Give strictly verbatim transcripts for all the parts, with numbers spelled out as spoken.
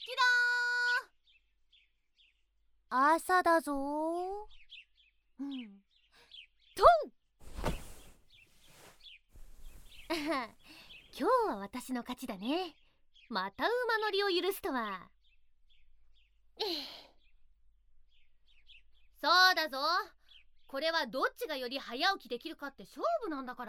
朝だぞー。うん。とん今日は私の勝ちだね。また馬乗りを許すとは。そうだぞ。これはどっちがより早起きできるかって勝負なんだから。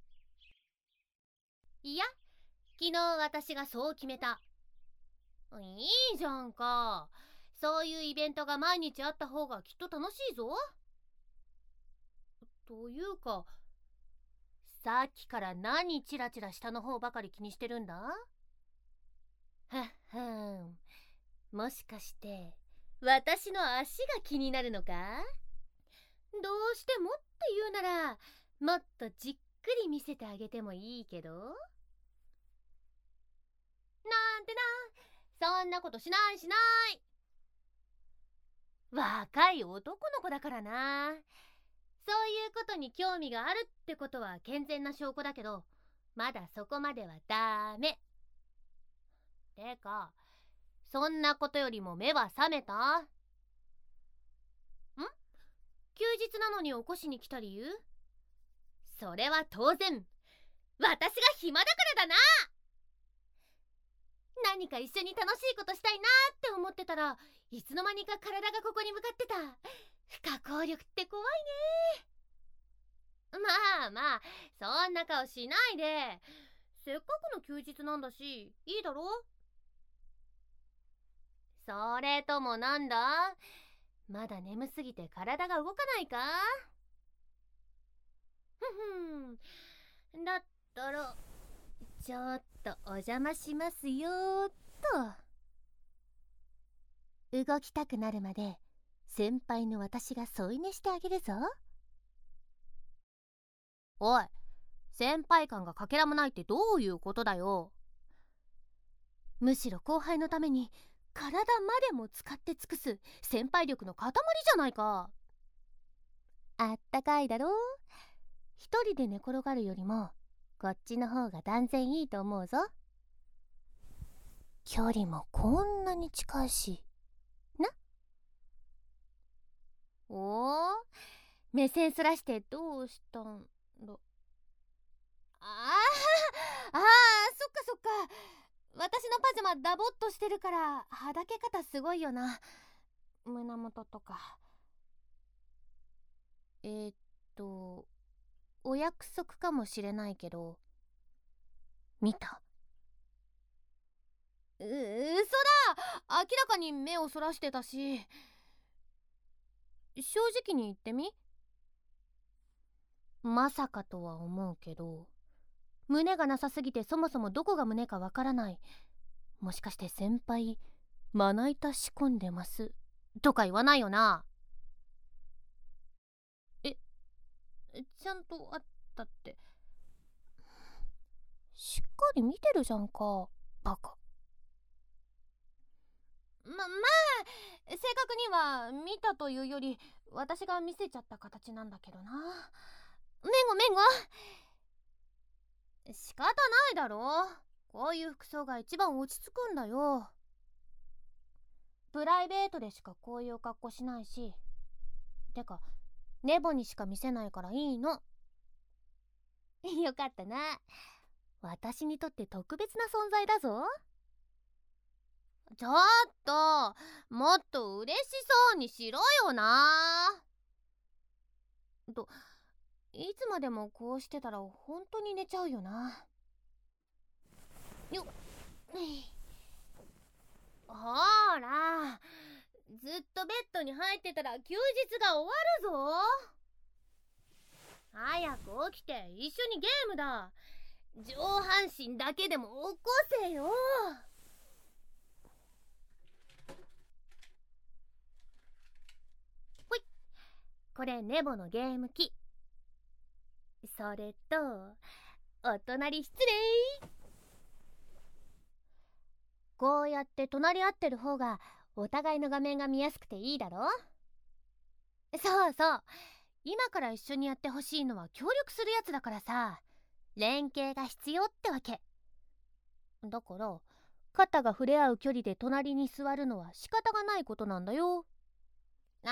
いや、昨日私がそう決めた。いいじゃんか。そういうイベントが毎日あった方がきっと楽しいぞ。というか、さっきから何チラチラ下の方ばかり気にしてるんだ？はっはん。もしかして私の足が気になるのか？どうしてもって言うならもっとじっくり見せてあげてもいいけど。なんてな、そんなことしないしない。若い男の子だからな。そういうことに興味があるってことは健全な証拠だけど、まだそこまではダメ。てか、そんなことよりも目は覚めた？ん？休日なのに起こしに来た理由？それは当然、私が暇だからだな。何か一緒に楽しいことしたいなって思ってたらいつの間にか体がここに向かってた。不可抗力って怖いね。まあまあ、そんな顔しないで。せっかくの休日なんだし、いいだろ。それともなんだ、まだ眠すぎて体が動かないか？ふふん、だったらちょっとお邪魔しますよーっと。動きたくなるまで先輩の私が添い寝してあげるぞ。おい、先輩感がかけらもないってどういうことだよ。むしろ後輩のために体までも使って尽くす先輩力の塊じゃないか。あったかいだろ。一人で寝転がるよりもこっちの方が断然いいと思うぞ。距離もこんなに近いしな。おお、目線そらしてどうしたんだ。あーあー、そっかそっか。私のパジャマダボっとしてるからはだけ方すごいよな。胸元とか。えー、っとお約束かもしれないけど、見た？う、嘘だ。明らかに目をそらしてたし。正直に言ってみ。まさかとは思うけど、胸がなさすぎてそもそもどこが胸かわからない。もしかして先輩まな板仕込んでますとか言わないよな？え、ちゃんとあったって。しっかり見てるじゃんか、バカ。ま、まあ正確には見たというより私が見せちゃった形なんだけどな。めんごめんご。仕方ないだろ。こういう服装が一番落ち着くんだよ。プライベートでしかこういう格好しないし、てかネボにしか見せないからいいの。よかったな。私にとって特別な存在だぞ。ちょっともっと嬉しそうにしろよな。と、いつまでもこうしてたら本当に寝ちゃうよな。よっ、ほら、ずっとベッドに入ってたら休日が終わるぞ。早く起きて一緒にゲームだ。上半身だけでも起こせよ。ほい、これネボのゲーム機。それとお隣失礼。こうやって隣り合ってる方がお互いの画面が見やすくていいだろ。そうそう、今から一緒にやってほしいのは協力するやつだからさ、連携が必要ってわけだから、 肩が触れ合う距離で隣に座るのは仕方がないことなんだよ。はい、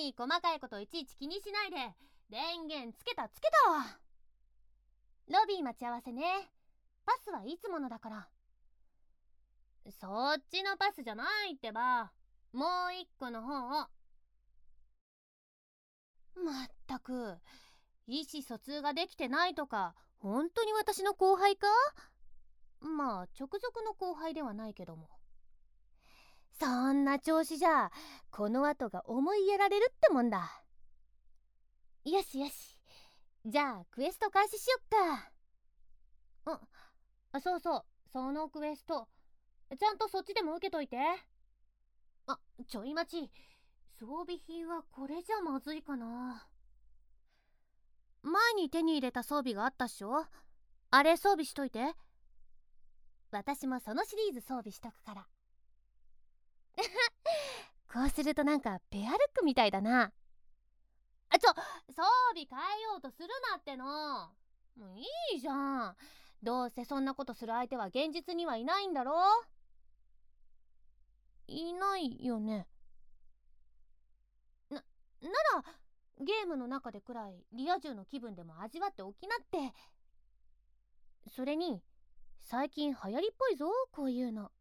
細かいこといちいち気にしないで。電源つけたつけた。ロビー待ち合わせね。パスはいつものだから。そっちのパスじゃないってば。もう一個の方を。まったく、意思疎通ができてないとか、本当に私の後輩か？まあ直属の後輩ではないけども。そんな調子じゃこの後が思いやられるってもんだ。よしよし、じゃあクエスト開始しよっか。あ、そうそう、そのクエストちゃんとそっちでも受けといて。あ、ちょい待ち、装備品はこれじゃまずいかな。前に手に入れた装備があったっしょ。あれ装備しといて。私もそのシリーズ装備しとくからこうするとなんかペアルックみたいだな。あ、ちょ、装備変えようとするなっての。もういいじゃん。どうせそんなことする相手は現実にはいないんだろ。いないよね。な、ならゲームの中でくらいリア充の気分でも味わっておきなって。それに最近流行りっぽいぞ、こういうの。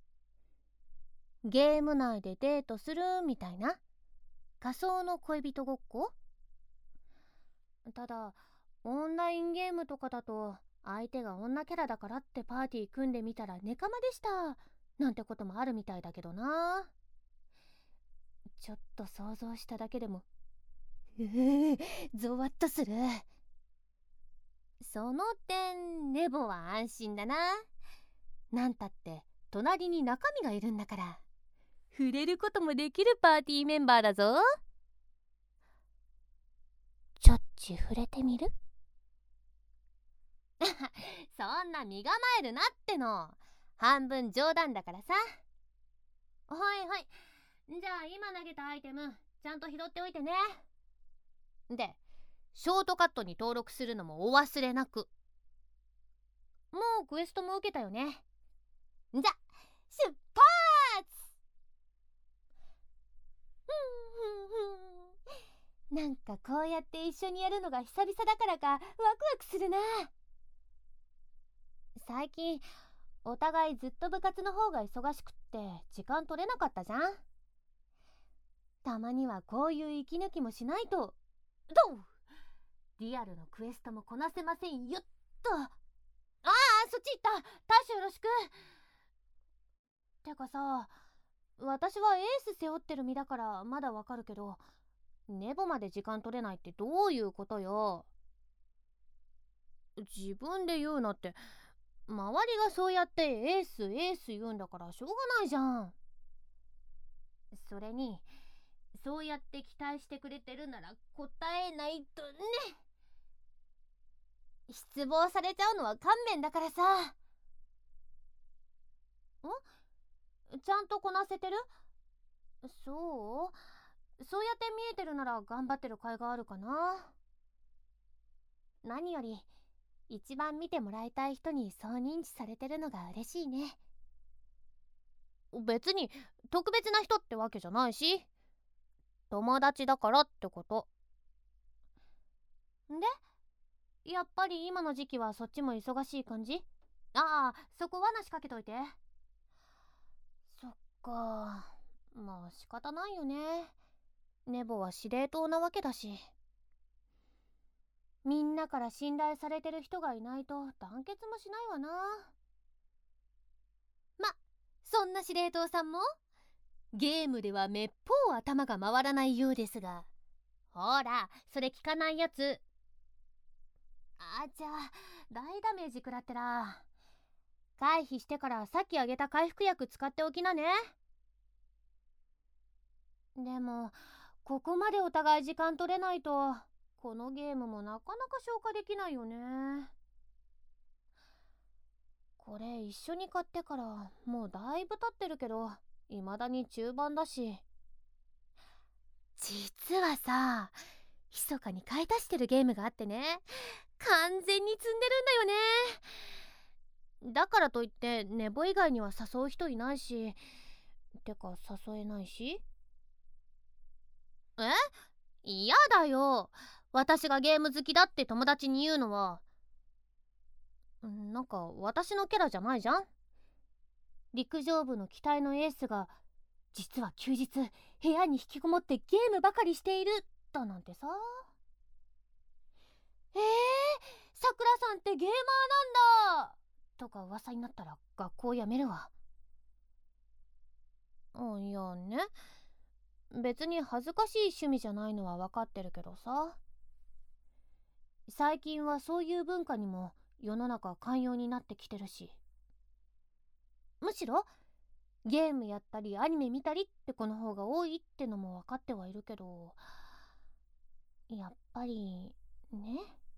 ゲーム内でデートするみたいな仮想の恋人ごっこ。ただオンラインゲームとかだと相手が女キャラだからってパーティー組んでみたらネカマでしたなんてこともあるみたいだけどな。ちょっと想像しただけでもうーゾワッとする。その点ネボは安心だな。なんたって隣に中身がいるんだから触れることもできるパーティーメンバーだぞ。ちょっち触れてみるそんな身構えるなっての。半分冗談だからさ。はいはい、じゃあ今投げたアイテムちゃんと拾っておいてね。で、ショートカットに登録するのもお忘れなく。もうクエストも受けたよね。じゃ出発。なんかこうやって一緒にやるのが久々だからかワクワクするな。最近お互いずっと部活の方が忙しくって時間取れなかったじゃん。たまにはこういう息抜きもしないと。どうリアルのクエストもこなせませんよっと。ああ、そっち行った。大将よろしく。てかさ、私はエース背負ってる身だからまだわかるけど、ネボまで時間取れないってどういうことよ。自分で言うなって、周りがそうやってエースエース言うんだからしょうがないじゃん。それにそうやって期待してくれてるなら答えないとね。失望されちゃうのは勘弁だからさ。んちゃんとこなせてる？そうそうやって見えてるなら頑張ってる甲斐があるかな。何より一番見てもらいたい人にそう認知されてるのが嬉しいね。別に特別な人ってわけじゃないし、友達だからってこと。で、やっぱり今の時期はそっちも忙しい感じ？ああ、そこ罠仕掛けといて。そっか、まあ仕方ないよね。ネボは司令塔なわけだし。みんなから信頼されてる人がいないと団結もしないわな。ま、そんな司令塔さんもゲームではめっぽう頭が回らないようですが。ほら、それ聞かないやつ。あちゃ、大ダメージ食らってら。回避してからさっきあげた回復薬使っておきなね。でもここまでお互い時間取れないとこのゲームもなかなか消化できないよね。これ一緒に買ってからもうだいぶ経ってるけど未だに中盤だし。実はさ、密かに買い足してるゲームがあってね、完全に積んでるんだよね。 だからといって寝坊以外には誘う人いないし、てか誘えないし。え、嫌だよ。私がゲーム好きだって友達に言うのは。なんか私のキャラじゃないじゃん。陸上部の期待のエースが実は休日部屋に引きこもってゲームばかりしているだなんてさ。えー、さくらさんってゲーマーなんだとか噂になったら学校辞めるわ。あ、いやね、別に恥ずかしい趣味じゃないのは分かってるけどさ、最近はそういう文化にも世の中寛容になってきてるし、むしろゲームやったりアニメ見たりって子の方が多いってのも分かってはいるけど、やっぱりね、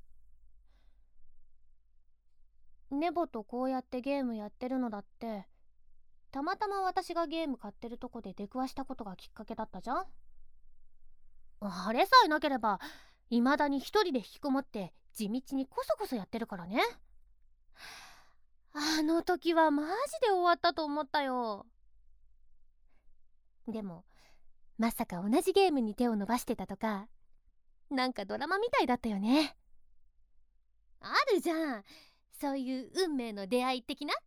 ネボとこうやってゲームやってるのだってたまたま私がゲーム買ってるとこで出くわしたことがきっかけだったじゃん。あれさえなければ未だに一人で引きこもって地道にコソコソやってるからね。あの時はマジで終わったと思ったよ。でもまさか同じゲームに手を伸ばしてたとか、なんかドラマみたいだったよね。あるじゃん、そういう運命の出会い的な。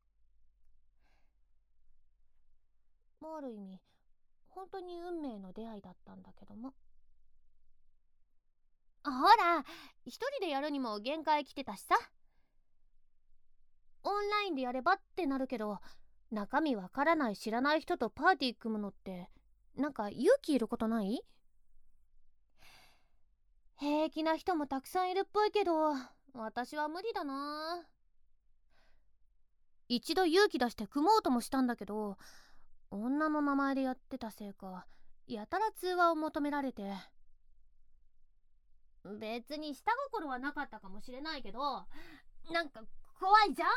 ある意味本当に運命の出会いだったんだけども。ほら、一人でやるにも限界来てたしさ。オンラインでやればってなるけど、中身わからない知らない人とパーティー組むのってなんか勇気いることない？平気な人もたくさんいるっぽいけど、私は無理だな。一度勇気出して組もうともしたんだけど、女の名前でやってたせいかやたら通話を求められて。別に下心はなかったかもしれないけど、なんか怖いじゃん。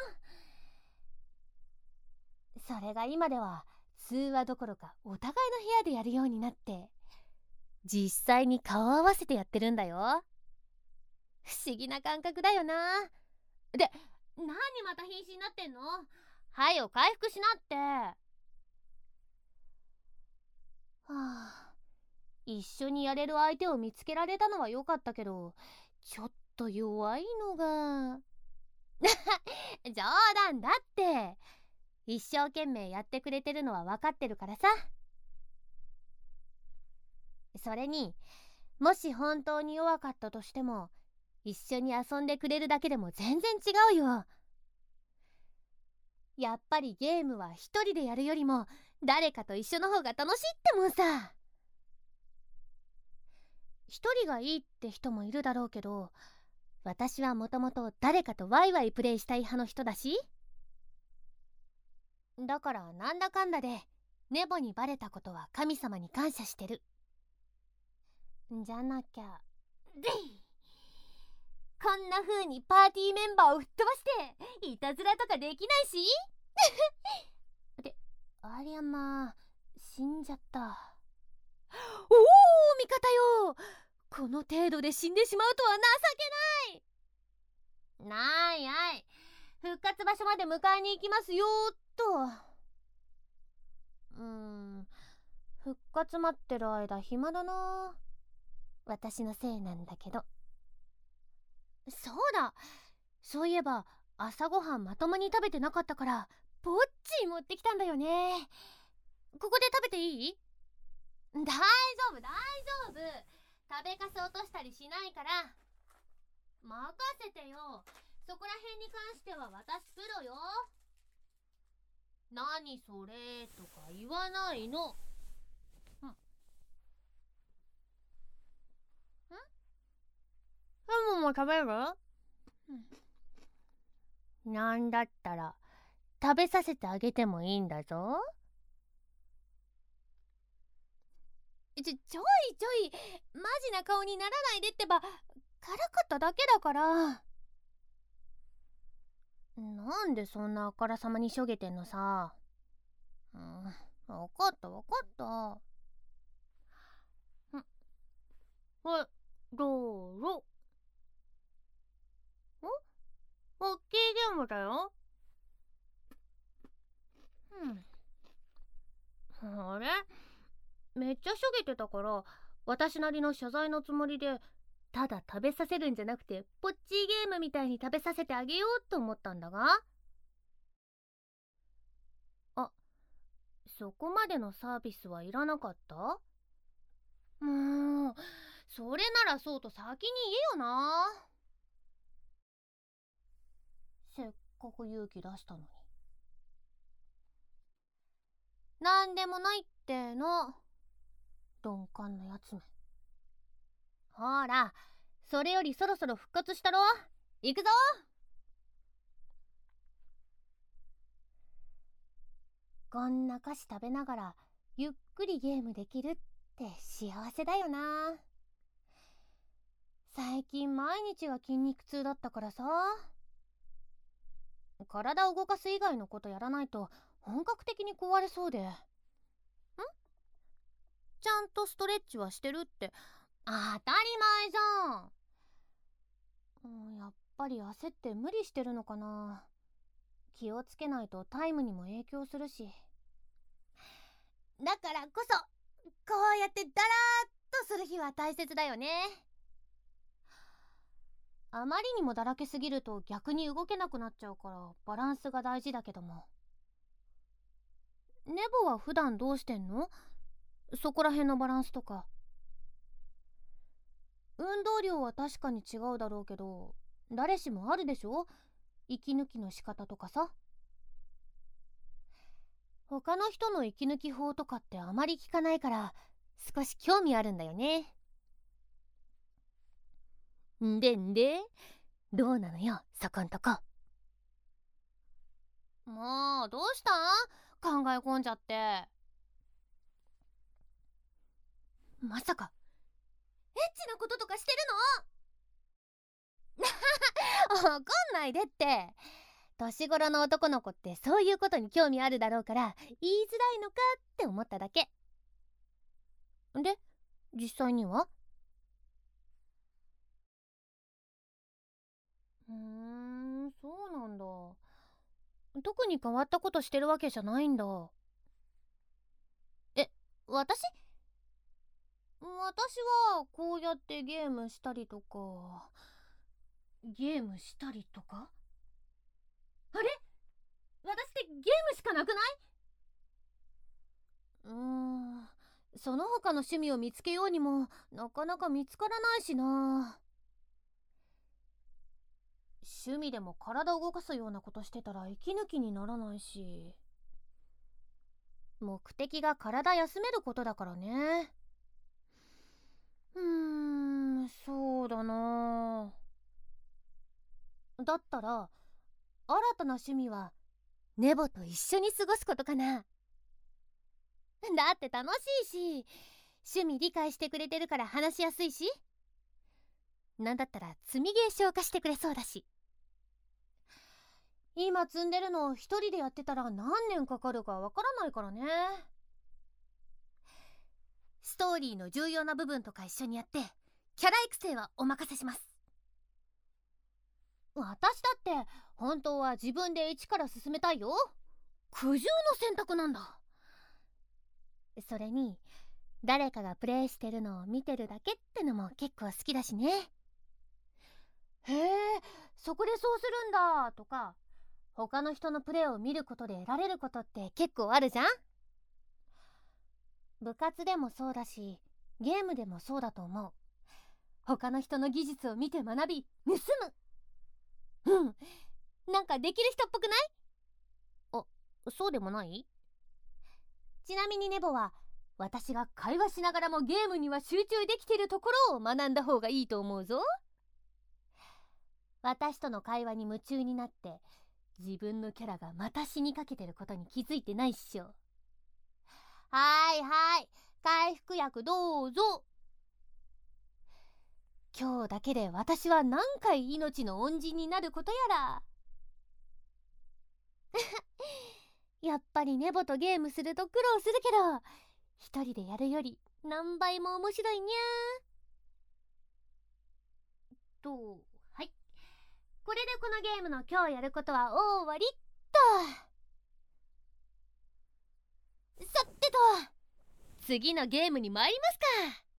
それが今では通話どころかお互いの部屋でやるようになって、実際に顔合わせてやってるんだよ。不思議な感覚だよな。で、何また瀕死になってんの？はよ回復しなって。はあ、一緒にやれる相手を見つけられたのは良かったけど、ちょっと弱いのが。冗談だって。一生懸命やってくれてるのは分かってるからさ。それにもし本当に弱かったとしても、一緒に遊んでくれるだけでも全然違うよ。やっぱりゲームは一人でやるよりも誰かと一緒の方が楽しいってもんさ。一人がいいって人もいるだろうけど、私はもともと誰かとワイワイプレイしたい派の人だし、だからなんだかんだでネボにバレたことは神様に感謝してる。じゃなきゃこんな風にパーティーメンバーを吹っ飛ばしていたずらとかできないしで、ありゃまあ、死んじゃった。おお、味方よ、この程度で死んでしまうとは情けない。ないない、復活場所まで迎えに行きますよーっと。うーん、復活待ってる間暇だな。私のせいなんだけど。そうだ、そういえば朝ごはんまともに食べてなかったからぼっち持ってきたんだよね。ここで食べていい？大丈夫大丈夫、食べかす落としたりしないから任せてよ。そこら辺に関しては私プロよ。何それとか言わないの。んんハムも食べる？なんだったら食べさせてあげてもいいんだぞ。ちょ、ちょいちょいマジな顔にならないでってば、辛かっただけだから。なんでそんなあからさまにしょげてんのさ。うん、分かった分かった。ん、はい、どうぞ。ん？オッケーゲームだよ。 めっちゃしょげてたから、私なりの謝罪のつもりで、ただ食べさせるんじゃなくてポッチーゲームみたいに食べさせてあげようと思ったんだが。あ、そこまでのサービスはいらなかった？もうそれならそうと先に言えよな。せっかく勇気出したのに。なんでもないっての、鈍感なやつめ。ほら、それよりそろそろ復活したろ。行くぞ。こんな菓子食べながらゆっくりゲームできるって幸せだよな。最近毎日が筋肉痛だったからさ。体を動かす以外のことやらないと本格的に壊れそうで。ん？ちゃんとストレッチはしてるって当たり前じゃん。うん、やっぱり焦って無理してるのかな。気をつけないとタイムにも影響するし。だからこそこうやってダラーっとする日は大切だよね。あまりにもだらけすぎると逆に動けなくなっちゃうからバランスが大事だけども。ネボは普段どうしてんの？そこら辺のバランスとか。運動量は確かに違うだろうけど、誰しもあるでしょ？息抜きの仕方とかさ。他の人の息抜き法とかってあまり聞かないから少し興味あるんだよね。んでんでどうなのよそこんとこ。もうどうしたん？考え込んじゃって。まさかエッチなこととかしてるの？怒んないでって。年頃の男の子ってそういうことに興味あるだろうから言いづらいのかって思っただけで、実際には？うーん、そうなんだ。特に変わったことしてるわけじゃないんだ。え、私？私はこうやってゲームしたりとか。ゲームしたりとか？あれ？私ってゲームしかなくない？うーん、その他の趣味を見つけようにもなかなか見つからないしな。趣味でも体を動かすようなことしてたら息抜きにならないし。目的が体休めることだからね。うーん、そうだな。だったら新たな趣味はネボと一緒に過ごすことかな。だって楽しいし、趣味理解してくれてるから話しやすいし、なんだったら積みゲー消化してくれそうだし。今積んでるのを一人でやってたら何年かかるかわからないからね。ストーリーの重要な部分とか一緒にやってキャラ育成はお任せします。私だって本当は自分で一から進めたいよ。苦渋の選択なんだ。それに誰かがプレイしてるのを見てるだけってのも結構好きだしね。へえ、そこでそうするんだとか、他の人のプレイを見ることで得られることって結構あるじゃん。部活でもそうだしゲームでもそうだと思う。他の人の技術を見て学び盗む。うん、なんかできる人っぽくない？あ、そうでもない？ちなみにネボは私が会話しながらもゲームには集中できてるところを学んだ方がいいと思うぞ。私との会話に夢中になって自分のキャラがまた死にかけてることに気づいてないっしょ。はいはい、回復薬どうぞ。今日だけで私は何回命の恩人になることやら。やっぱりネボとゲームすると苦労するけど一人でやるより何倍も面白いにゃーと。はい、これでこのゲームの今日やることは終わりっと。さてと次のゲームに参りますか。